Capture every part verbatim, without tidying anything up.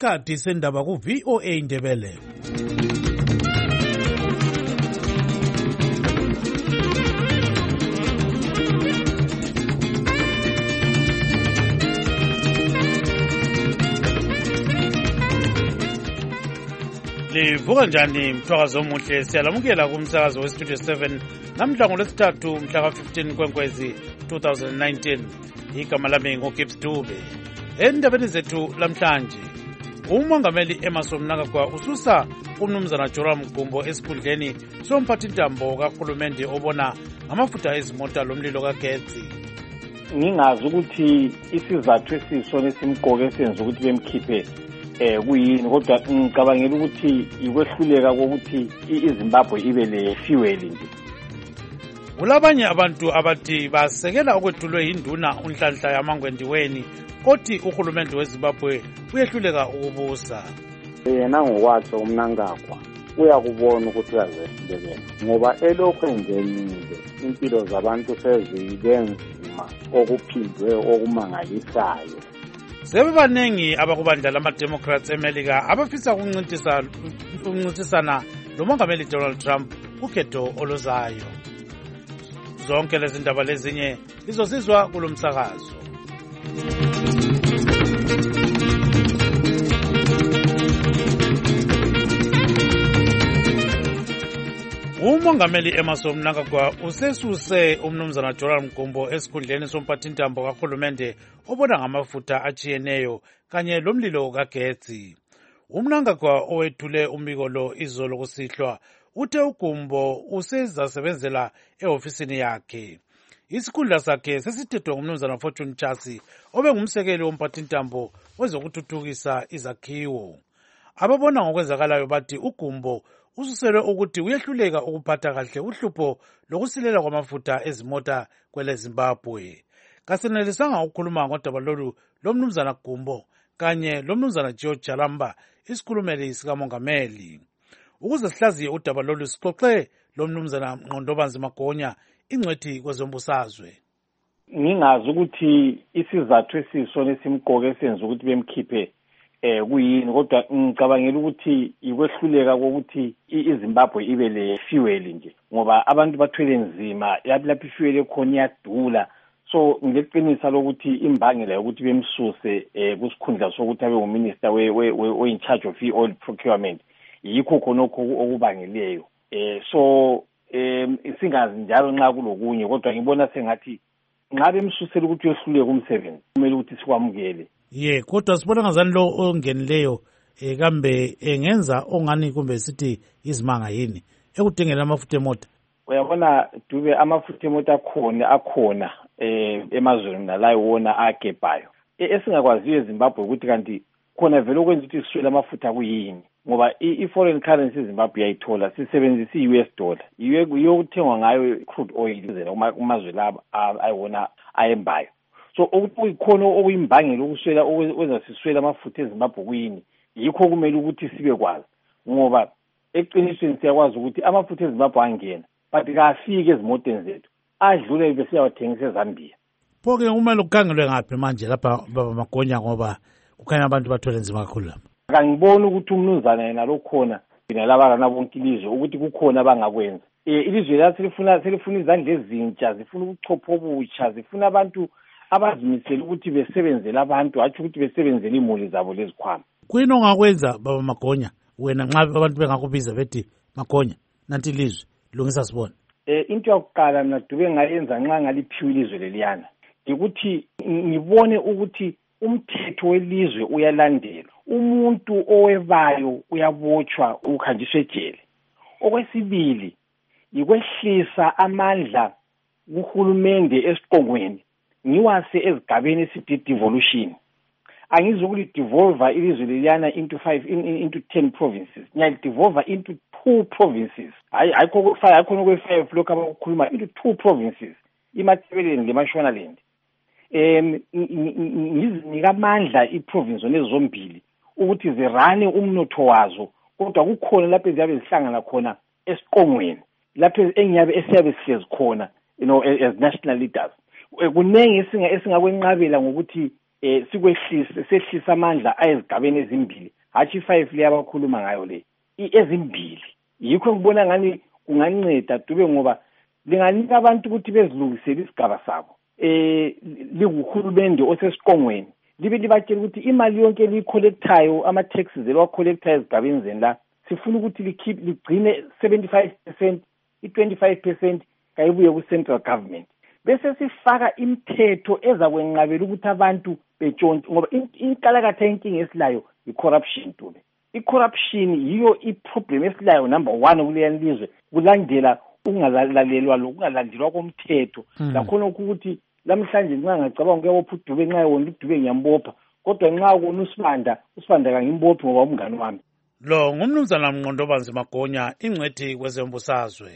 Isikhathi sendaba ku V O A Ndebele. Livuka njani mthwakazi omuhle, siyalamukela kumsakazo westudio seven namhla ngolwesithathu mhla ka fifteen kwenkwezi two thousand nineteen. Igama lami nguGibbs Dube. Endabeni zethu lamhlanje, umongameli Emmerson Mnangagwa ususa umnumzana Joram Gumbo esikhundleni somphathintambo kahulumende obona amafutha ezimota lomlilo kagetsi. Ngingazi ukuthi isizathu esisona esimqoke senza ukuthi bemkhiphe eh kuyini, kodwa ngicabangela ukuthi ikwehluleka kokuthi iZimbabwe ibe le fuel nje. Kulabanye abantu abathi basekela okwethulwe induna unhlanhla yamangwendiweni othi uhulumende weZimbabwe uyehluleka ukubusa. Yena ngokwathi uMnangagwa uyakubona ukuthi uyazehluleka ngoba elokhu engenile impilo zabantu sezibenzima okuphindwe okumangalisayo. Sebebaningi abakubandla lama-Democrats eMelika abafisa ukuncintisa ukuncintisana lomongameli Donald Trump kukhetho oluzayo. Zonke lezi ndaba lezinye izosizwa kulomsakazo. Umongameli Emmerson Mnangagwa usesuse umnumzana Joram Gumbo esikhundleni somphathintambo kahulumende obona ngamafutha achiyeneyo kanye lomlilo kagetsi. UMnangagwa owethule umbiko lo izolo kusihlwa uthe uGumbo usezasebenzela ehofisini yakhe. Isikhundla sakhe sesithethwe ngumnumzana Fortune Chasi obengumsekeli womphathintambo wezokuthuthukisa izakhiwo. Ababona ngokwenzakalayo bathi uGumbo ususelwe ukuthi uyehluleka ukuphatha kahle uhlupho lokusilela kwamafutha ezimota kwele Zimbabwe. Kasenelisanga ukukhuluma ngodaba lolu lomnumzana Gumbo kanye lomnumzana Joe Jalamba, isikhulumeli sikamongameli. Ukuze sihlaziye udaba lolu sixoxe lomnumzana Ngqondobanzi Magonya, ingcwethi kwezombusazwe. Ngingazi ukuthi isizathu esisona esimqoke senza ukuthi bemkhiphe eh kuyini, kodwa ngicabangela ukuthi ikwehluleka kokuthi iZimbabwe ibe le fuel nje ngoba abantu bathwele nzima, lapha ifuel ekhona iyadula. So ngeqinisa lokuthi imbangela yokuthi bemsuse eh kusikhundla sokuthi abe uminister we we in charge of oil procurement yikho khona okubangeleyo. Eh so em singazi njalo nxa kulokunye, kodwa ngibona sengathi ngabe emsusela ukuthi uyehluleka umsebenzi kumele ukuthi sikwamukele. Ye, kodwa sibona ngazani lo ongenileyo eh kambe engenza ongani kumbe sithi izimanga yini ekudingela amafutha emota. Uyabona Dube, amafutha emota akhona akhona eh emazweni nalayo wona agebhayo. Esingakwaziyo eZimbabwe ukuthi kanti khona vele okwenza ukuthi siswele amafutha kuyini, ngoba i-foreign currency eZimbabwe yayithola sisebenzisa i-U S dollar, iyokuthengwa ngayo crude oil kumazwe laba ayiwona ayembayo. So okuyikhona okuyimbangela ukuswela okwenza siswele amafutha eZimbabwe kuyini, yikho kumele ukuthi sibe kwazi, ngoba eqinisweni siyakwazi ukuthi amafutha eZimbabwe angena but kafike ezimoteni zethu adlule bese yawathengisa eZambia. Phoke kumele ukukhangelwe ngaphi manje lapha baba Magonya, ngoba kukhanya abantu bathole nzima kakhulu lapha. Akangiboni ukuthi umnuzana yena lokhona yena laba kana bonke ilizwe ukuthi kukhona abangakwenza. Eh ilizwe lathi lifuna selifuna izandla ezintsha, zifuna ubuchopho obutsha, zifuna abantu abazimisela ukuthi besebenzele abantu hathi ukuthi besebenzele imuli zabo lezikhwama. Kuyini ongakwenza baba Magonya wena nxa abantu bengakubiza bethi Magonya nanti ilizwe lungisa sibona? Eh into yokuqala mina Dube ngayenza nxa ngaliphiwa ilizwe leliyana ukuthi ngibone ukuthi umthetho welizwe uyalandelwa, umuntu owebayo uyabotshwa ukhanjiswa ejele. Okwesibili ikwehlisa amandla kuhulumende esiqongweni ngiwase ezigabeni esithi devolution. Angizokuthi devolve ilizwe leliyana into five in, in, into ten provinces, ngiya devolve into two provinces. Hayi ayikho kufaya akhona kwe five lokho abakukhuluma into two provinces, iMatabeleland leMashonaland. Em ngizinika amandla iprovince nezombili ukuthi zirane umnotho wazo, kodwa kukhona lapho eziyabe zihlangana khona esiqongweni, lapho engiyabe esiyabe sihlezi khona, you know, as national leaders. Kunenge esinga esingakwenqabela ngokuthi eh sikwehlisa sehlisa amandla ayizigabeni ezimbili hathi five le abakhuluma ngayo le ezimbili. Yikho ngibona ngani kunganceda Dube ngoba linganika abantu ukuthi bezilungisele isigaba sabo eh liguhulumende osesiqongweni libe libatshela ukuthi imali yonke liyicollectayo ama taxes elwa-collectayo ezigabeni zeni la sifuna ukuthi likhip ligcine seventy-five percent i-twenty-five percent kayibuye ku-central government bese sifaka imithetho ezakwenqabela ukuthi abantu betshontshe ngoba inkalakatha inkinga esilayo i-corruption Dube. I-corruption yiyo i-problem esilayo number one kuleyani lizwe kulandela ukungalalelwa lokungalandelwa komthetho lakhona ukuthi lamhlanje nxa ngacabanga ukuyabopha uDube nxa wona uDube ngiyambopha kodwa nxa kona uSibanda uSibanda kangimbophi ngoba umngane wami. Lo ngumnumzana Mnqondobanzi Magonya ingcwethi kwezembusazwe.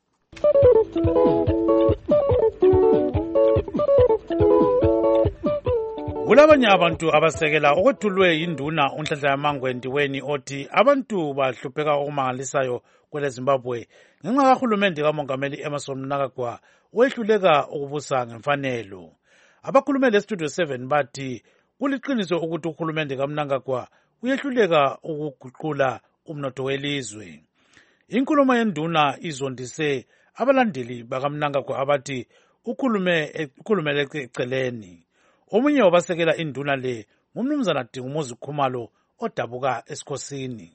Kulabanye abantu abasekela okwethulwe induna uNhlanhla Yamangwe Ndiweni othi abantu bahlupheka okumangalisayo kwele Zimbabwe ngenxa kahulumende kaMongameli Emmerson Mnangagwa wehluleka ukubusa ngemfanelo. Abakhulume leStudio seven bathi kuliqiniso ukuthi uhulumende kaMnangagwa uyehluleka ukuguqula umnotho welizwe. Inkulumo yenduna izondise abalandeli bakaMnangagwa abathi ukhulume ukhulumele eceleni. Omunye wabasekela induna le ngumnumzana Dingumuzi Khumalo odabuka esikhosini.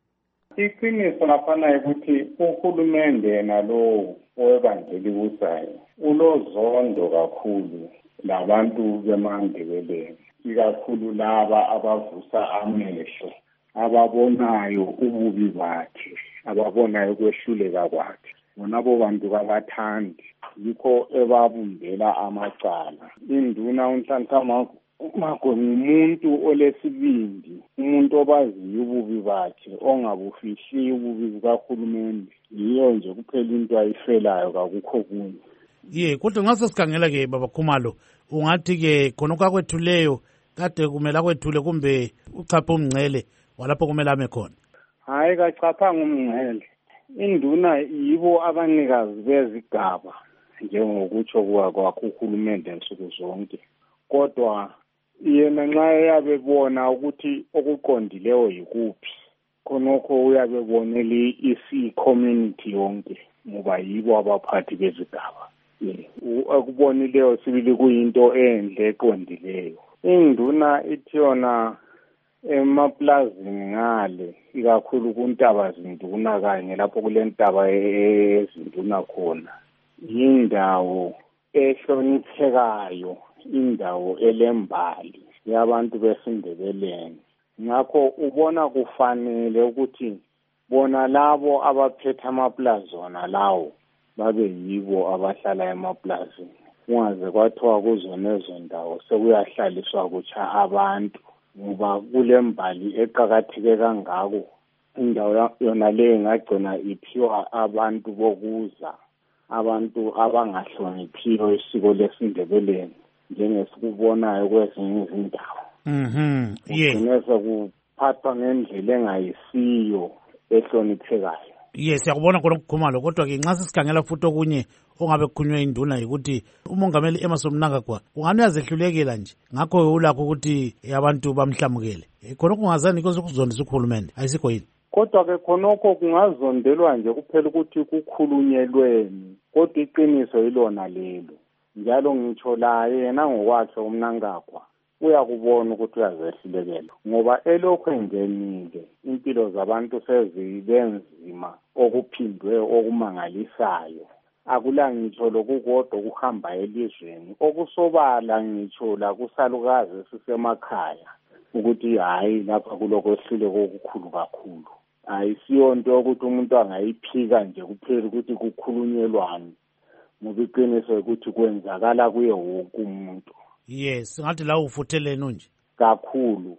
Iqiniso lafana ukuthi uhulumende nalo owebandeli kusayo ulozondo kakhulu labantu bemandebeleni, ikakhulu laba abavusa amehlo, ababonayo ububi bakhe, ababonayo kwehluleka kwakhe. Bonabo bantu kabathandi yikho ebabumbela amacala. Induna uNhlanhla Magwe ngumuntu olesibindi, umuntu obaziyo ububi bakhe, ongabufihli ububi bukahulumende. Yiyo nje kuphela into ayifelayo kakukho kunye. Ye kodwa nxa sesikhangela ke baba Khumalo ungathi ke khona kwakwethuleyo kade kumele akwethule kumbe uchapha umngcele walapho kumele ame khona? Hayi kachaphanga umngcele. Induna yibo abanikazi bezigaba njengokutsho kwakho uhulumende nsuku zonke. Kodwa yena nxa eyabebona ukuthi okuqondileyo yikuphi khonokho uyabebonela isi-community yonke ngoba yibo abaphathi bezigaba. Akubonileyo sibili kuyinto enhle eqondileyo. Induna ithi yona emaplazini ngale ikakhulu kuntaba zinduna kanye lapho kule ntaba ezinduna khona yindawo ehloniphekayo, indawo elembali yabantu besindebeleni. Ngakho ubona kufanele ukuthi bona labo abaphethe amaplazona lawo babe yibo abahlala emaplazini. Kungaze kwathiwa kuzonezo ndawo sekuyahlaliswa kutsha abantu ngoba kule mbali eqakatheke kangako. Indawo yona le ingagcina iphiwa abantu bokuza, abantu abangahloniphiyo isiko lesindebeleni njengesikubonayo kwezinye izindawo. Mhm. Ye. Kunese kuphathwa ngendlela engayisiyo ehloniphekayo. Yes, siyakubona khona ukukhumalo kodwa ke nxa sisikhangela futhi okunye ongabe kukhulunywe induna yikuthi umongameli Emmerson Mnangagwa ungani uyazehlulekela nje ngakho ulakho ukuthi abantu bamhlamukele. Khona kungazani kuzondisa uhulumende ayisikho yini? Kodwa ke khonokho kungazondelwa nje kuphela ukuthi kukhulunyelweni, kodwa iqiniso yilona lelo. Njalo ngitsho la yena ngokwakhe uMnangagwa uyakubona ukuthi uyazehlulekela ngoba elokhu engenile impilo zabantu sezibenzima okuphindwe okumangalisayo. Akula ngitsho lokukodwa kuhamba elizweni okusobala ngitsho la kusalukazi sisemakhaya ukuthi hayi lapha kulokwehluleka okukhulu kakhulu. Ayisiyo into ukuthi umuntu angayiphika nje kuphela ukuthi kukhulunyelwane ngoba iqiniso ukuthi kwenzakala kuye wonke umuntu. Yes, ngathi la ufuthelene nje kakhulu.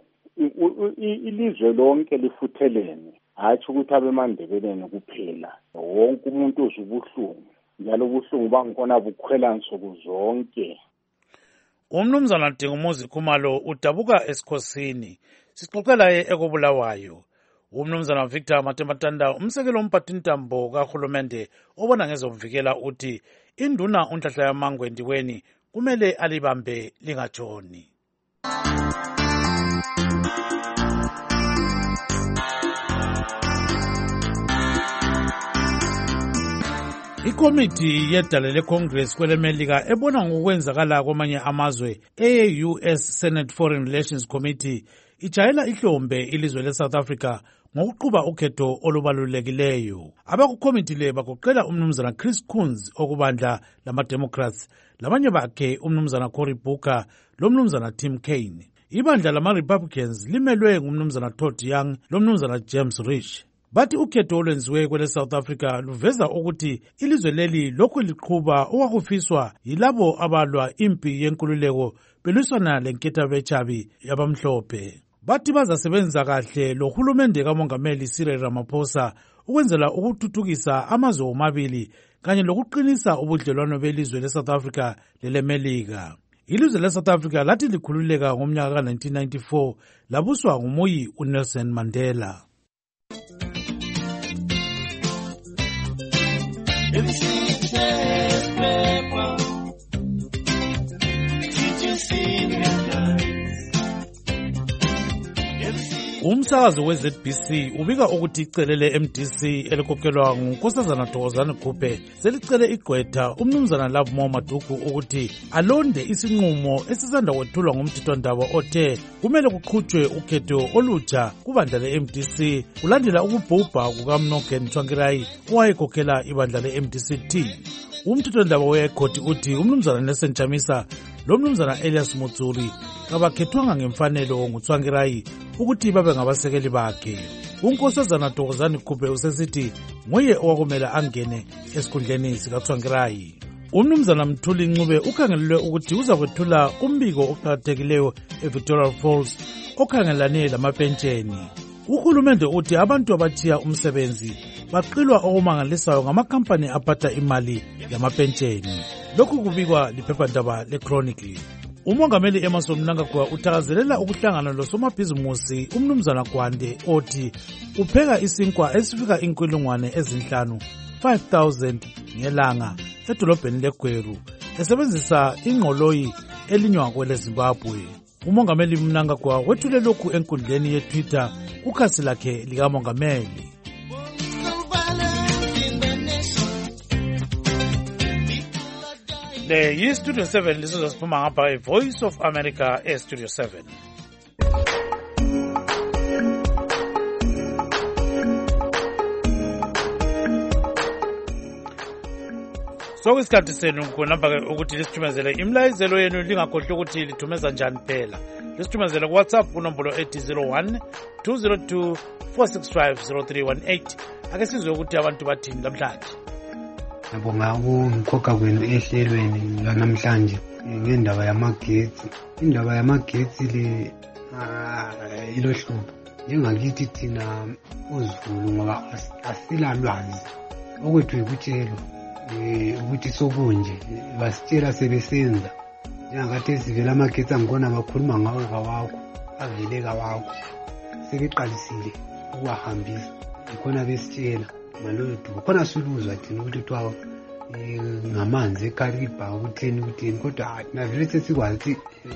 Ilizwe lonke lifuthelene, hathi ukuthi abemandebeleni kuphela. Wonke umuntu uzubuhlungu, njalo ubuhlungu bangikhona bukhwela nsuku zonke. Umnumzana Dingumuzi Khumalo udabuka esikhosini. Sixoxela ye ekobulawayo. Umnumzana Victor Matembatanda umsekelo umphathintambo kahulumende obona ngezomvikela uthi induna uNhlanhla Yamangwe Ndiweni kumele alibambe lingatshoni. Ikomiti yedala leCongress kwelemelika ebona ngokwenzakala kwamanye amazwe eye-U S Senate Foreign Relations Committee ijayela ihlombe ilizwe leSouth Africa ngokuqhuba ukhetho olubalulekileyo. Abakukomiti le bagoqela umnumzana Chris Coons okubandla lama-Democrats, labanye bakhe umnumzana Cory Booker lomnumzana Tim Kaine. Ibandla lama-Republicans limelwe ngumnumzana Todd Young lomnumzana James Rich. Bathi ukhetho olwenziwe kwele South Africa luveza ukuthi ilizwe leli lokhu liqhuba okwakufiswa yilabo abalwa impi yenkululeko belwisana lenkethabetshabi yabamhlophe. Bathi bazasebenza kahle lohulumende kamongameli Cyril Ramaphosa ukwenzela ukuthuthukisa amazwe omabili kanye lokuqinisa ubudlelwano belizwe leSouth Africa lelemelika. Ilizwe leSouth Africa lathi likhululeka ngomnyaka ka nineteen ninety-four labuswa ngumuyi uNelson Mandela. Umsakazo we Z B C ubika ukuthi icele le-M D C elikhokelwa ngunkosazana Thokozani Khuphe selicele igqwetha umnumzana Lovemore Maduku ukuthi alonde isinqumo esisanda kwethulwa ngumthethwandaba othe kumele kuqhutshwe ukhetho olutsha kubandla le-M D C kulandela ukubhubha kukaMnogen Tsvangirai owayekhokhela ibandla le-M D C T. Umthethwandaba wekhoti uthi umnumzana Nelson Chamisa lomnumzana Elias Mutsuri kabakhethwanga ngemfanelo nguTsvangirai ukuthi babe ngabasekeli bakhe. Unkosazana Thokozani Khuphe usesithi nguye owakumela angene esikhundleni sikaTsvangirai. Umnumzana Mthuli Ncube ukhangelelwe ukuthi uza kwethula umbiko oqhakathekileyo eVictoria Falls okhangelane lamapentsheni. Uhulumende uthi abantu abathiya umsebenzi baqilwa okumangalisayo ngamakhampani aphatha imali yamapentsheni. Lokhu kubikwa liphephandaba leChronicle. Umongameli Emmerson Mnangagwa uthakazelela ukuhlangana losomabhizimusi umnumzana Gwande othi upheka isinkwa esifika inkulungwane ezinhlanu five thousand ngelanga edolobheni leGweru esebenzisa ingqoloyi elinywa kwele Zimbabwe. Umongameli Mnangagwa wethule lokhu enkundleni yeTwitter kukhasi lakhe likamongameli. Le yi Studio seven lisizwa siphuma ngapha eVoice of America e Studio seven. So isikhathi senu kunamba ukuthi lisithumezele imlayizelo yenu lingakhohlwa ukuthi lithumeza njani phela. Lisithumezele ku WhatsApp kunombolo eight zero one two zero two four six five zero three one eight. Ake sizwe ukuthi abantu bathini namhlanje. Ngibonga ukukhokha kwenu ehlelweni lanamhlanje ngendaba yamagetsi. Indaba yamagetsi le ilohlupho njengakithi thina uZulu ngoba asilalwazi okwethu yikutshelwa ukuthi sokunje basitshela sebesenza njengakathi sivela amagetsi angibona bakhuluma ngawo kawakho avele kawakho sebeqalisile ukuwahambisa ikhona besitshela ngaloyo dubo khona siluzwa thina ukuthi twa ngamanzi eKariba ukutheni ukutheni kodwa navele sesikwazi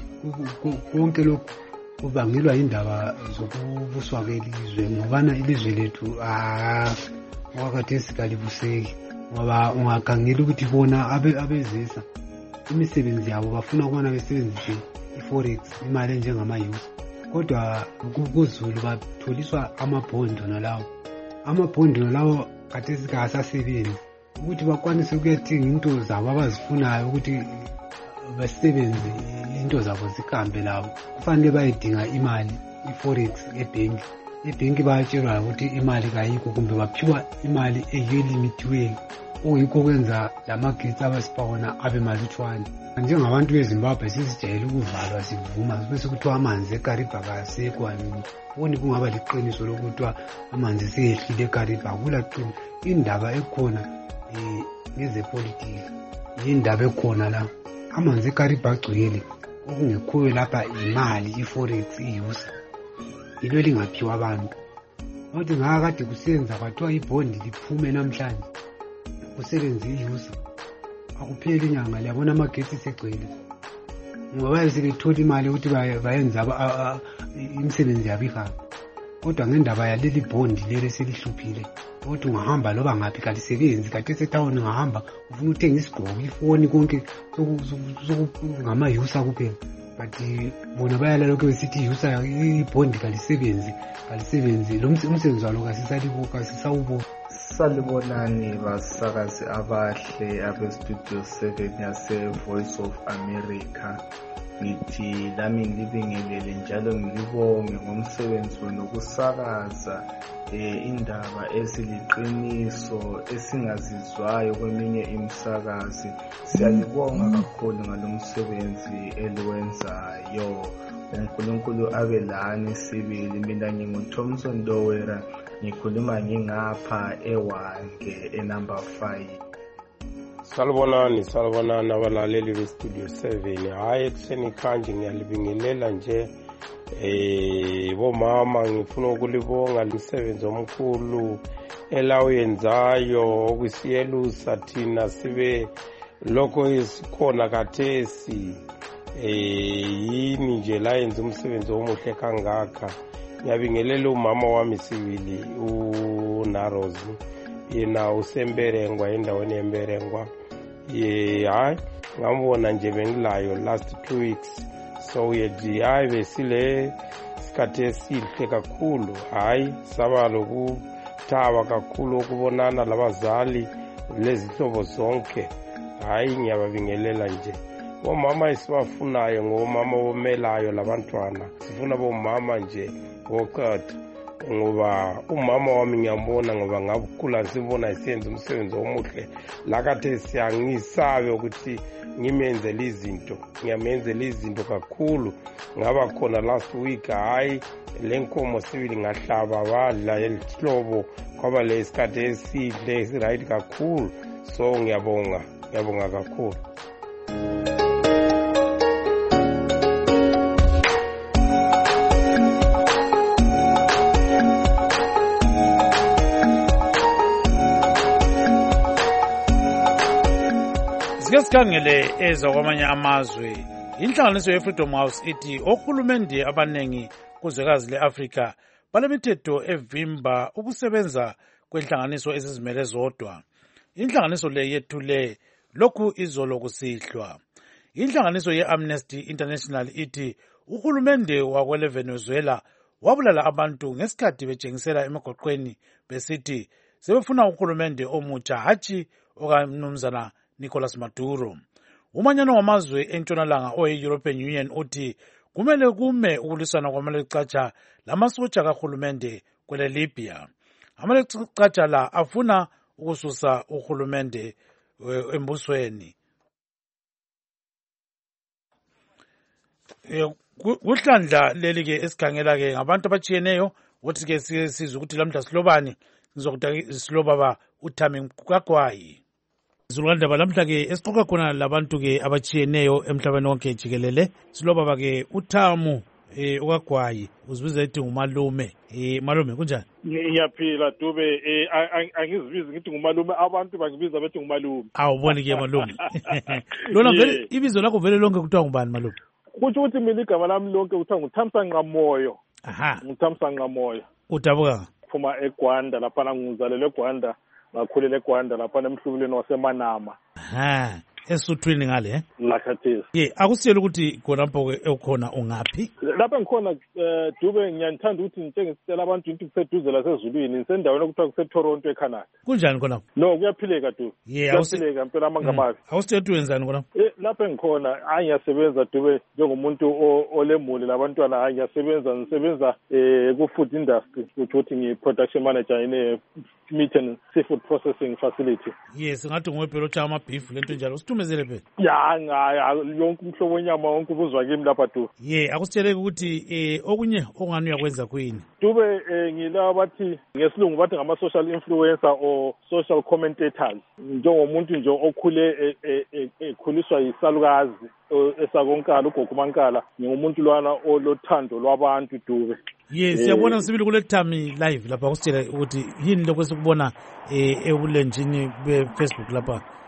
konke lokhu kubangelwa indaba zokubuswa kwelizwe ngobana ilizwe lethu ah wakati sikalibuseki ngoba ungakhangela ukuthi bona abezisa imisebenzi yabo bafuna ukubona besebenzise iforex imali njengama-youth kodwa kuZulu batholiswa amabhondo nalawo amabhondo nalawo kade sikasasebenzi ukuthi bakwanise ukuyathenga into zabo abazifunayo ukuthi basebenze into zabo zikambe labo kufanele bayidinga imali iforex ebhenki ebhenki bayatshelwa ukuthi imali kayikho kumbe baphiwa imali eyilimitiweyo okuyikho kwenza lamagetsi abasipawona abe malutshwane. Njengabantu beZimbabwe sizijayele ukuvalwa sivuma bese kuthiwa amanzi eKariba kasekho uboni kungaba liqiniso lokuthiwa amanzi seyehlile eKariba kulaqini. Indaba ekhona ngezepolitiki indaba ekhona la amanzi eKariba agcwele okungekhoyo lapha imali iforex iyusa ilo lingaphiwa abantu ukuthi ngakade kusenza kwathiwa ibhondi liphume namhlanje kusebenza iyusa akupheli inyanga liyabona amagetsi segcwele ngoba baye sebethola imali ukuthi bayenze imisebenzi yabo ihamba. Kodwa ngendaba yaleli bhondi leli selihluphile ukuthi ungahamba loba ngaphi kalisebenzi kade sethawuni ungahamba ufuna uthenga isigqoko ifoni konke sokungamayusa kuphela but bona bayala lokho besithi yusa ibhondi kalisebenzi kalisebenzi lo umsebenzi walo kasisalibuka sisawubona. Salibonani basakazi abahle abe-Studio seven yase-Voice of America. Ngithi lami ngilibingelele njalo ngilibonge ngomsebenzi wokusakaza indaba eziliqiniso esingazizwayo kweminye imisakazi. Siyalibonga kakhulu ngalo msebenzi eliwenzayo. uNkulunkulu abe lani sibili. Mina nginguThomson Dowera ngikhuluma ngingapha eWange enumber five. Salibonani salibonani abalaleli beStudio seven. Hayi ekuseni khanje ngiyalibingelela nje eh bomama ngifuna ukulibonga umsebenzi omkhulu elawenzayo okusiyelusa thina sibe lokho isikhona kathesi eh yini nje la yenza umsebenzi omuhle kangaka. Ngiyabingelela umama wami sibili uNarozi yena usemberengwa endaweni yemberengwa. Ye hayi ngambona nje bengilayo last two weeks so yedi hayi besile sikhathe esihle kakhulu. Hayi saba lokuthaba kakhulu ukubonana labazali lezihlobo zonke. Hayi ngiyababingelela nje omama esibafunayo ngomama bomelayo labantwana. Sifuna bomama nje woqatha ngoba umama wami ngiyambona ngoba ngabukhula sibona isenze umsebenzi omuhle lakathe siyangisabe ukuthi ngimenzele izinto ngiyamenzela izinto kakhulu. Ngaba khona last week hayi lenkomo sibili ngahlaba badla elihlobo kwaba lesikade esihle esiright kakhulu. So ngiyabonga ngiyabonga kakhulu. Sike sikhangele eza kwamanye amazwe. Inhlanganiso ye-Freedom House ithi ohulumende abanengi kuzwekazi le-Afrika balemithetho evimba ukusebenza kwenhlanganiso ezizimele zodwa. Inhlanganiso le yethule lokhu izolo kusihlwa. Inhlanganiso ye-Amnesty International ithi uhulumende wakwe-Venezuela wabulala abantu ngesikhathi bejengisela emigoqweni besithi sebefuna uhulumende omutsha hatshi okamnumzana Nicolas Maduro. Umanyano wamazwe entshonalanga oye-European Union uthi kumele kume ukulwisana kwamalekucatsha lamasotsha kahulumende kwele Libya. Amalekucatsha la afuna ukususa uhulumende embusweni. Kuhlandla leli ke esikhangela ke ngabantu abatshiyeneyo ukuthi ke sizwe ukuthi lamhla silobani ngizokuthi silobaba uThami Mkugwayi. Zulukandaba lamhla ke esixoxa khona labantu ke abatshiyeneyo emhlabeni wonke jikelele. Silobaba ke uThamu eh uKagwayi uzibiza ethi ngumalume. Eh malume kunjani? Ngiyaphila Dube eh angizibizi ngithi ngumalume abantu bangibiza bethi ngumalume. Awuboni ke malume. Lona vele ibizo lakho vele lonke kuthiwa ngubani malume? Kuthi uthi mina igama lami lonke kuthiwa nguThamsanqa Moyo. Aha. nguThamsanqa Moyo. Udabuka phuma eGwanda lapha ngizalelwe eGwanda ngakhulela eGwanda lapha emhlubuleni waseManama. Ha. Esuthwini ngale eh? Lakhathisi. Ye, akusiyela ukuthi khona lapho ekhona ungaphi? Lapha ngikhona Dube ngiyanthanda ukuthi ngitshengisela abantu into kuseduze lasezulwini sendaweni okuthiwa kuseToronto eCanada. Kunjani khona? No, kuyaphileka Dube. Ye, kuyaphileka impela amangamazi. Awusethu wenzani khona? Eh lapha engikhona hayi ngiyasebenza Dube njengomuntu olemuli labantwana hayi ngiyasebenza ngisebenza eh ku food industry ukuthi ngi-production manager in meat and seafood processing facility. Yes, ngathi ngwebhelo cha ama beef lento njalo. Usithumezele phela. Ya ngaya yonke umhlobo wenyama wonke ubuzwa kimi lapha Dube. Ye, akusitsheleke ukuthi eh okunye ongani uyakwenza kwini? Dube ngila bathi ngesilungu bathi ngama social influencer or social commentators. Njengomuntu nje okhule ekhuliswa yisalukazi esakonkala ugogo Mankala ngingumuntu lwana olothando lwabantu Dube. Yes, siyabona sibili kule Thami live lapha kusitshela ukuthi yini lokho esikubona eh ebulenjini be Facebook lapha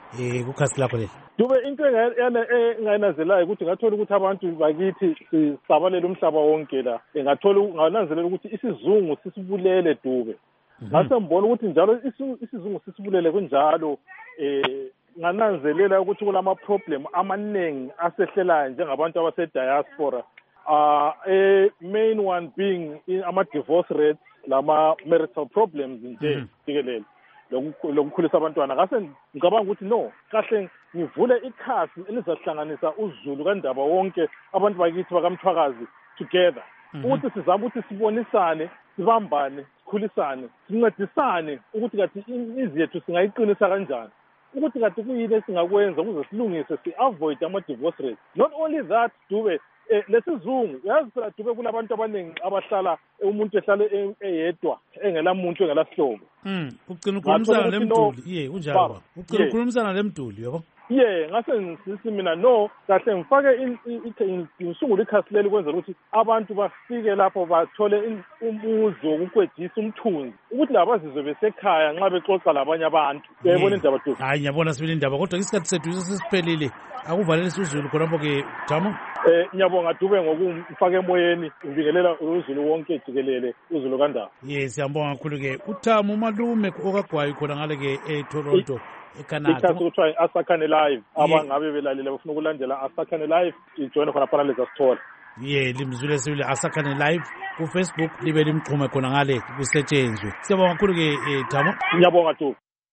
eh kukhasi lakho leli? Dube into engayinazelayo ukuthi ngathola ukuthi abantu bakithi sisabalela umhlaba wonke la. Ngathola ngananzelela ukuthi isizungu sisibulele Dube. Ngase mbona ukuthi njalo isizungu sisibulele kunjalo eh ngananzelela ukuthi kulama problem amaningi asehlelayo njengabantu abase diaspora. Uh, a main one being ama divorce rates, lama marital problems nje jikelele lokukhulisa abantwana. Ngase ngicabanga ukuthi no, kahle ngivule ikhasi elizahlanganisa uZulu kaNdaba wonke abantu bakithi bakamthwakazi together. Ukuthi sizama ukuthi sibonisane, sibambane, sikhulisane, sincedisane ukuthi kathi imizi yethu singayiqinisa kanjani. Ukuthi kathi kuyini esingakwenza ukuze silungise si avoid ama divorce rates. Not only that, Dube Eh, lesizungu yazi phela Dube kulabantu abaningi abahlala umuntu ehlala eyedwa engela muntu engela sihlobo. Mm, ugcina ukhulumisana lemduli. Ye, unjalo. Ugcina ukhulumisana lemduli, yabo. Yeah, ngase ngisithi mina no, kahle ngifake insungula ikhasi leli kwenzela ukuthi abantu bafike lapho bathole umuzo wokukwedisa umthunzi ukuthi labazizwe besekhaya nxa bexoxa labanye abantu. Uyayibona indaba tu? Hayi ngiyabona sibili indaba kodwa isikhathi sethu sesiphelile. Akuvalele uZulu khonapho ke Thamo. Eh ngiyabonga Dube ngokumfaka emoyeni ubingelela uZulu wonke jikelele uZulu kaNdaba. Yes, siyabonga kakhulu ke uThamo umalume okagwayi khona ngale ke eToronto. eCanada. Ikhathi kuthiwa Asakhane Live abangabe belalile bafuna ukulandela Asakhane Live ijoin khona phana leza sithola. Ye limzule sibili Asakhane Live ku Facebook libe limxhume khona ngale kusetshenzwe. Siyabonga kakhulu ke Thamo. Ngiyabonga tu.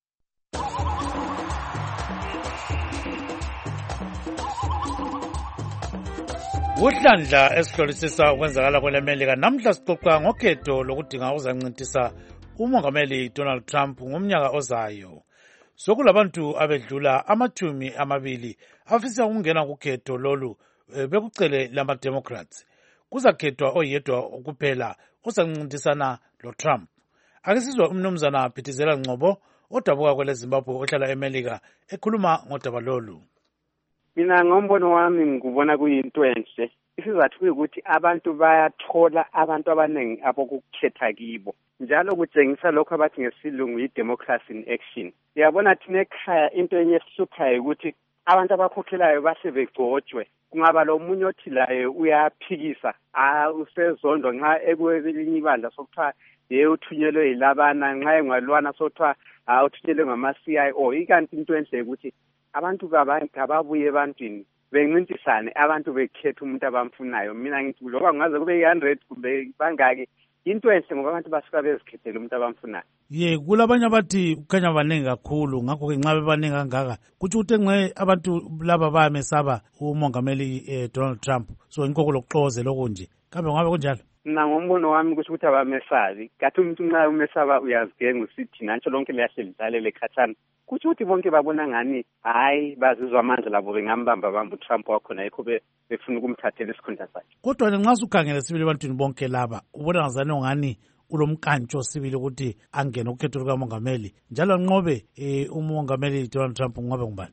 Uhlandla esihlolisisa ukwenzakala kwelemelika namhla sixoxa ngokhetho lokudinga uzancintisa umongameli Donald Trump ngomnyaka ozayo. Sokulabantu abedlula amathumi amabili afisa ukungena kukhetho lolu bekucele lama Democrats. Kuzakhethwa oyedwa kuphela ozancintisana lo Trump. Akesizwa umnumzana Phithizela Ngcobo odabuka kwele Zimbabwe ohlala eMelika ekhuluma ngodaba lolu. Mina ngombono wami ngubona kuyinto enhle. Isizathu ukuthi abantu bayathola abantu abaningi abokukhetha kibo. Njalo kutshengisa lokho abathi ngesilungu yi-democracy in action. Uyabona thina ekhaya into enye esihluphayo ukuthi abantu abakhokhelayo bahle begcotshwe. Kungaba lo munye othi laye uyaphikisa, ah usezondo nxa ekwelinye ibandla sokuthiwa ye uthunyelwe yilabana nxa engalwana sokuthiwa ah uthunyelwe ngama-C I O. Ikanti into enhle ukuthi abantu bababuye ebantwini bencintisane abantu bekhetha umuntu abamfunayo. Mina ngithi loba ngaze kube one hundred kumbe bangaki into enhle ngoba abantu basuka bezikhethela umuntu abamfunayo. Ye kulabanye abathi kukhanya abaningi kakhulu ngakho ke nxa bebaningi kangaka kuthi ukuthi nxe abantu laba bayamesaba umongameli eh, Donald Trump so inkoko lokuxoze lokunje kambe ngabe kunjalo. Na ngombono wami kusho ukuthi abamesabi kathi umuntu nxa umesaba uyazigenga usithi nantsho lonke liyahle lidlalele khathana. Kuthi ukuthi bonke babona ngani hayi bazizwa amandla labo bengambamba bamba uTrump wakhona yikho befuna ukumthathela isikhundla sakhe. Kodwa nxa sukhangela sibili ebantwini bonke laba ubona ngazane ngani ulomkantsho sibili ukuthi angene ukhetho lukamongameli njalo nqobe eh, umongameli Donald Trump ngobe ngubani.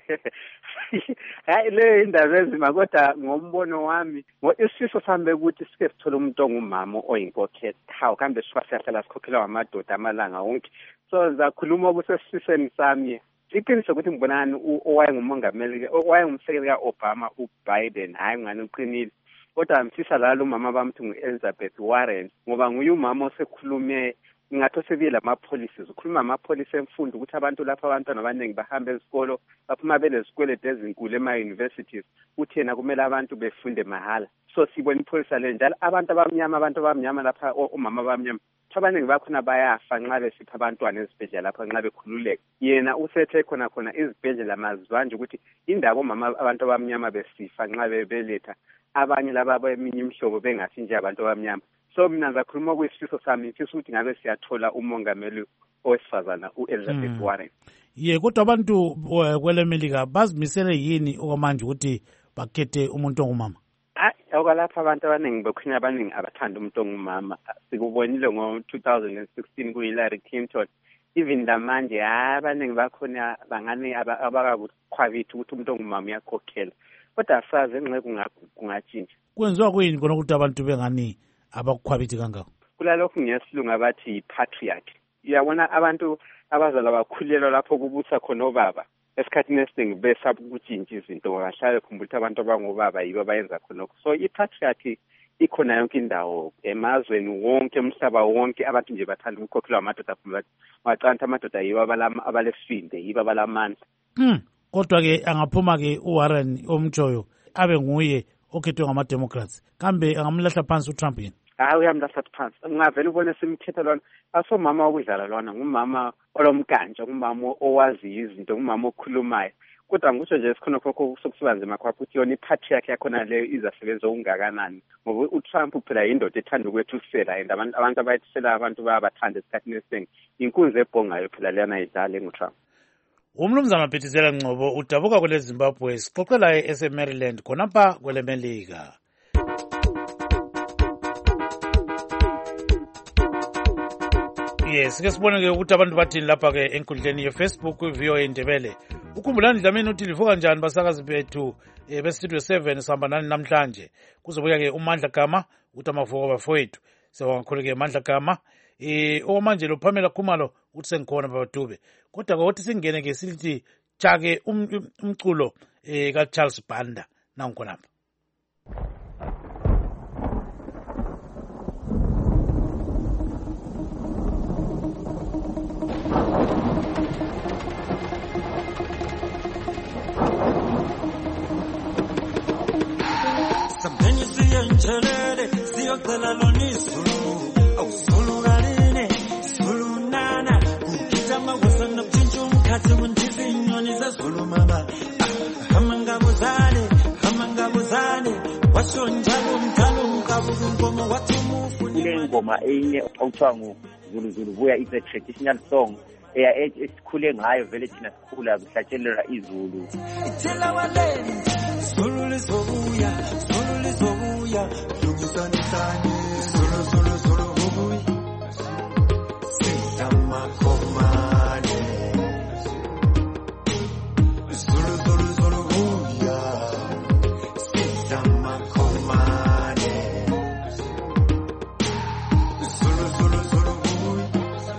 Hayi le indaba ezima kodwa ngombono wami isifiso sami ukuthi sike sithole umuntu ongumama oyinkokheli hawu kambe sihlala sikhokhela amadoda amalanga wonke. So zakhuluma kusesifisweni sami iqiniso ukuthi ngibonani owayengumongameli owayengumsekeli kaObama uBiden hayi ngani uqinile kodwa ngifisa lalo umama bamthi nguElizabeth Warren ngoba nguye umama osekhulume ngathi osebile ama policies ukhuluma ama policy emfundo ukuthi abantu lapha abantwana abaningi bahamba esikolo baphuma benezikweleti ezinkulu ema universities uthi yena kumele abantu befunde mahala. So sibona ipolicy le njalo abantu abamnyama abantu abamnyama lapha umama abamnyama abaningi bakhona bayafa nxa besipha abantwana ezibhedlela lapha nxa bekhululeka. Yena usethe khona khona izibhedlela mazibanje ukuthi indaba omama abantu abamnyama besifa nxa bebeletha abanye laba beminye imihlobo bengathi nje abantu abamnyama. So mina ngizakhuluma kwisifiso sami ngifisa ukuthi ngabe siyathola umongameli owesifazana uElizabeth hmm. Warren. Ye kodwa abantu kwele Melika bazimisele yini okwamanje ukuthi bakhethe umuntu ongumama? Ah okwalapha abantu abaningi bekhanya abaningi abathanda umuntu ongumama. Sikubonile ngo two thousand sixteen ku Hillary Clinton. Even lamanje abaningi bakhona bangane abakakukhwabitha ukuthi umuntu ongumama uyakhokhela. Kodwa asazi enxe kungatshintsha. Kwenziwa kuyini khona ukuthi abantu bengani abakukhwabithi kangako? Kulalokhu ngesilungu abathi patriarchy. Uyabona abantu abazalwa bakhulelwa lapho kubusa khona obaba esikhathini esiningi besaba ukutshintsha izinto ngahlale khumbula ukuthi abantu abangobaba yibo abayenza khonokho. So i-patriarchy ikhona yonke indawo emazweni wonke umhlaba wonke, abantu nje bathanda ukukhokhelwa amadoda, bacanta amadoda yibo abalesifinde, yibo abalamandla. Hmm. Kodwa-ke angaphuma-ke uWarren omtshoyo abe nguye okhethwe ngama-Democrats, kambe angamlahla phansi uTrump yena? Hayi, uyamlahla phansi. Ngavele ubone simkhetha lona, asomama wokudlala lona, ngumama olomkantsha, ngumama owazi izinto, ngumama okhulumayo. Kodwa ngisho nje sikhona khokho sokusiba nzima kwakho ukuthi yona i-patriarchy yakhona leyo izasebenza okungakanani, ngoba uTrump phela yindoda ethanda ukwethusela, and abantu abantu abayethusela abantu bayabathanda esikhathini esiningi. Inkunzi ebhongayo phela leyana ayidlali nguTrump. Umnumzana Phithizela Ngcobo udabuka kwele Zimbabwe, sixoxela ese-Maryland khonapha kwele Melika. Yes, ke sibone-ke ukuthi abantu bathini lapha-ke enkundleni ye-Facebook kwi-V O A Ndebele. Ukhumbulani Dlamini uthi livuka njani basakazi bethu eh, bestudio seven sihamba nani namhlanje. Kuzobuya-ke uMandla Gama uthi amavuko bafowethu. Sewangakhulu-ke Mandla Gama. Eh okwamanje lo Pamela Khumalo uthi sengikhona baBadube. Kodwa ukuthi singene-ke silithi cha-ke umculo eh kaCharles Banda nangikhonapha. Chelele siyocela lonisulu awusulu galine sulu nana ukitha magosa nokutshintsha umkhathi wendizi inyoni zezulu mama hamangabuzane hamangabuzane washo njalo mthalo umkabuzi inkomo wathi umufu le ngoma enye okuthiwa nguzulu zulu buya, it's a traditional song eya esikhule ngayo vele thina sikhula kuhlatshelelwa izulu. Ithela waleli zulu lizobuya zulu lizobuya lungisani sani zulu zulu zulu bubuyi sidama komane zulu zulu zulu buya sidama komane zulu zulu zulu bubuyi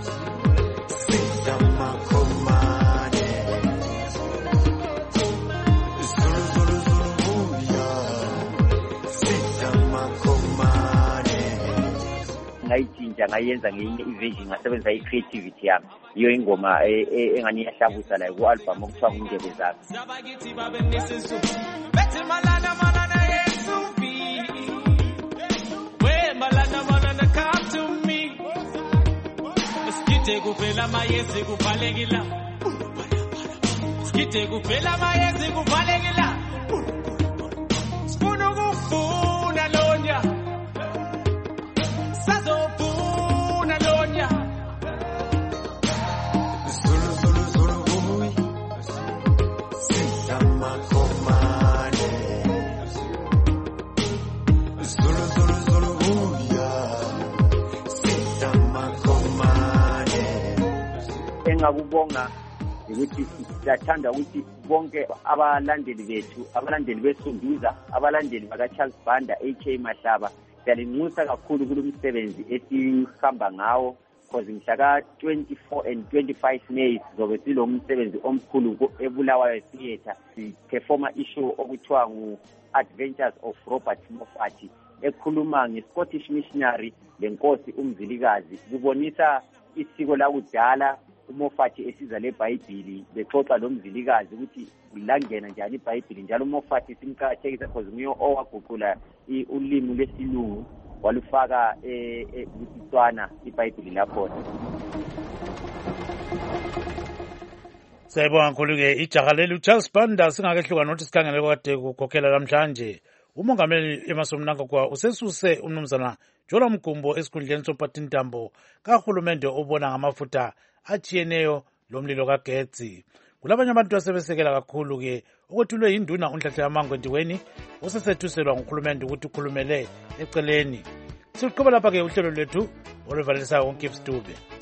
sidama komane zulu zulu zulu buya sidama komane. Ngayitshintsha ngayenza ngenye iversion ngasebenzisa i-creativity yami, iyo ingoma engani yahlabusa la ku-album okuthiwa ngundebe zami. Zabakithi babe nesisu bethi malana malana Yesu bi we malana malana come to me skite kuphela mayezi kuvalekila skite kuphela mayezi kuvalekila sifuna ukufuna lonya sazofuna lonya zulu zulu zulu bubuyi sidama komane zulu zulu zulu buya sidama komane. Engakubonga ukuthi siyathanda ukuthi bonke abalandeli bethu, abalandeli beSunduza, abalandeli bakaCharles Banda A K Mahlaba, siyalinxusa kakhulu kulo msebenzi esihamba ngawo, because mhla ka twenty-four and twenty-five May sizobe silo msebenzi omkhulu eBulawayo Theatre, siperforma ishow okuthiwa ngu-Adventures of Robert Moffat ekhuluma nge-Scottish missionary lenkosi uMzilikazi, kubonisa isiko lakudala uMoffat esiza leBhayibheli bexoxa lo Mzilikazi ukuthi ulangena njani iBhayibheli, njalo uMoffat simqathekisa because nguye owaguqula ulimi lesilungu walufaka eSitswana iBhayibheli lapho. Sayibonga kakhulu-ke ijaha leli uCharles Banda singakehluka nokuthi sikhangele kade kukhokhela namhlanje. Umongameli Emmerson Mnangagwa usesuse umnumzana Jola Mgumbo esikhundleni somphathintambo kahulumende obona ngamafutha achiyeneyo lomlilo kagetsi. Kulabanye abantu asebesekela kakhulu-ke okwethulwe yinduna uNhlanhla Yamangwendiweni osesethuselwa nguhulumende ukuthi ukhulumele eceleni. Siqhubeka lapha-ke uhlelo lwethu oluvalisayo uGibbs Dube.